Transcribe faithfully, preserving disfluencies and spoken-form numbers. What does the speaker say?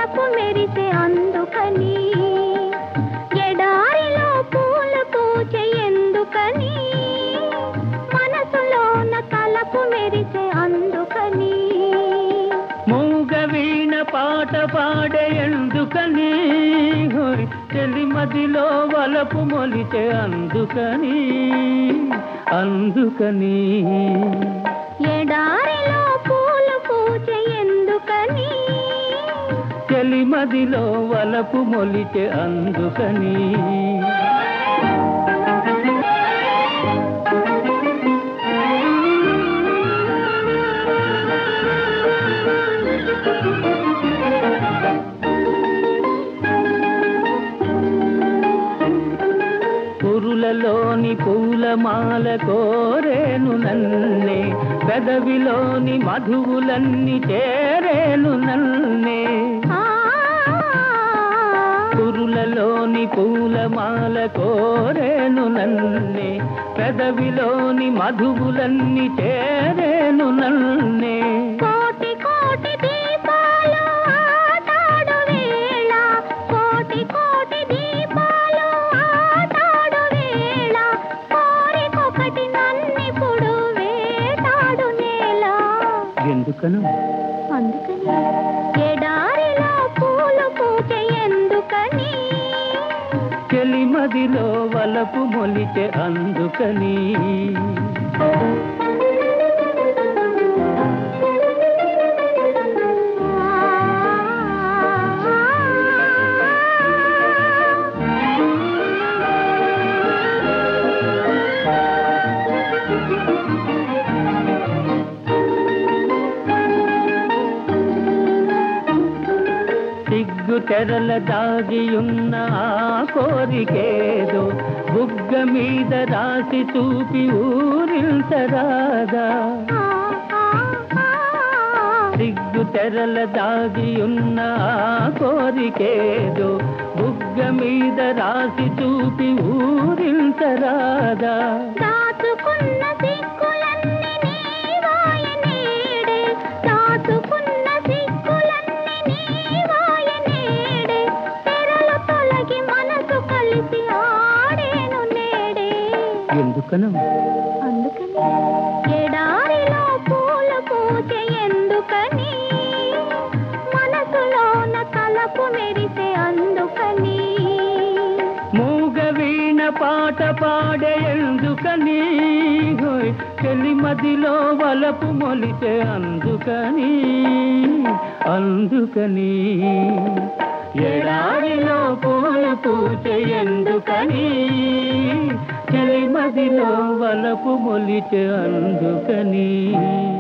తలపు మెరిసే అందుకని ఎడారిలో పూలు పూచే ఎందుకని మనసులోన తలపు మెరిసే అందుకని మూగ వీణ పాట పాడే ఎందుకని చెలిమదిలో వలపు మొలిచే అందుకని అందుకని ఎడారిలో పూలు పూచే ఎందుకని చెలిమదిలో వలపు మొలిచే అందుకని పురులలోని పూలమాల కోరేను నన్నే పెదవిలోని మధువులన్నీ చేరేను నన్నే పురులలోని పూలమాల కోరేను నన్నే పెదవిలోని మధువులన్నీ చేరేను నన్నే కోటి కోటి దీపాలు ఆటాడు వేళ కోటి కోటి దీపాలు ఆటాడు వేళ కోరికొకటి నన్నిప్పుడు వేటాడు నేల ఎందుకను అందుకని ఎడారిలో పూలు పూచే ఎందుకని చెలిమదిలో వలపు మొలిచే అందుకని సిగ్గు తెరల దాగియున్న ఆ కోరికేదో బుగ్గ మీద రాసి చూపి ఊరించరాదా సిగ్గు తెరల దాగియున్న ఆ కోరికేదో బుగ్గ మీద రాసి చూపి ఊరించరాదా దాచుకున్న సిగ్గులన్నీ నీవాయ నేడే దాచుకున్న సిగ్గులన్నీ నీవాయ నేడే తెరలు తొలగి మనసు కలిసి ఆడేను నేడే ఎందుకను అందుకని ఎడారిలో పూలు పూచే ఎందుకని మనసులోన తలపు మెరిసే అందుకని మూగ వీణ పాట పాడే ఎందుకని చెలిమదిలో వలపు మొలిచే అందుకని అందుకని ఎడారిలో పూలు పూచే ఎందుకని చెలిమదిలో వలపు మొలిచే అందుకని